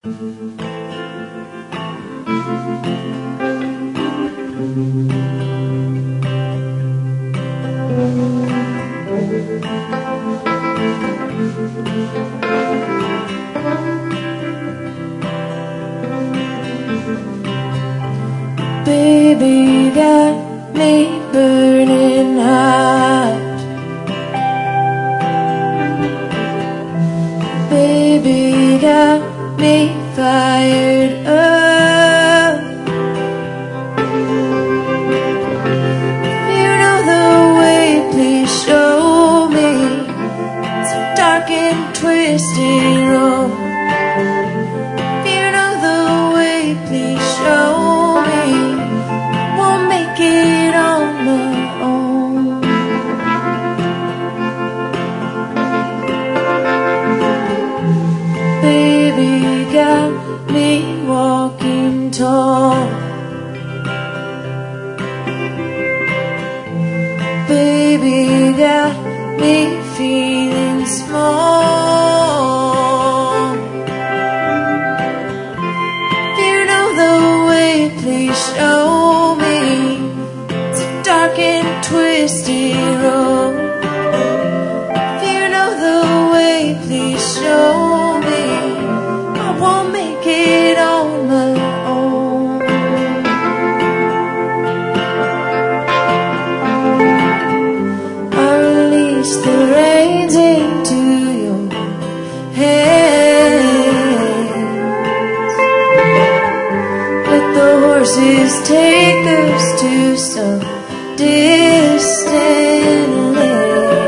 Baby got me burning hot. Baby got me fired up. You know the way, please show me. It's a dark and twisted road. You know the way, please show me. Won't make it on my own. Baby got me walking tall. Baby got me feeling small. If you know the way, please show me. It's a dark and twisted road. If you know the way, please show me. I won't make it on my own. I release the reins into your hands. Let the horses take us to some distant land.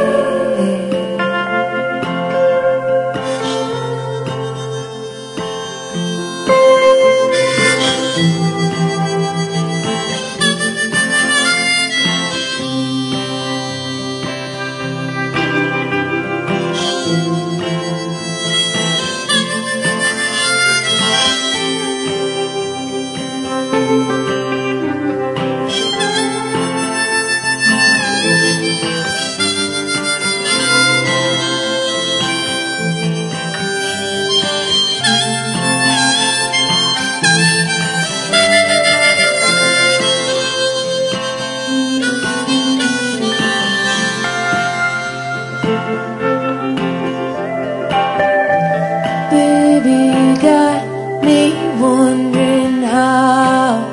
Baby got me wondering how.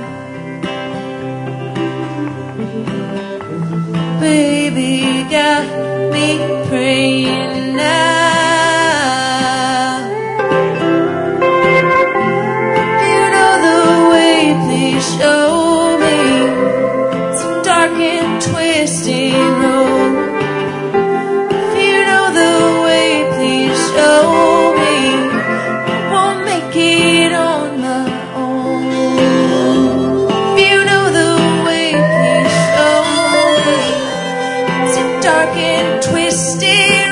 Baby got me praying now. You know the way, please show me. It's a dark and twisted road. If you know the way, please show me. Won't make it on my own. If you know the way, please show me. It's a dark and twisted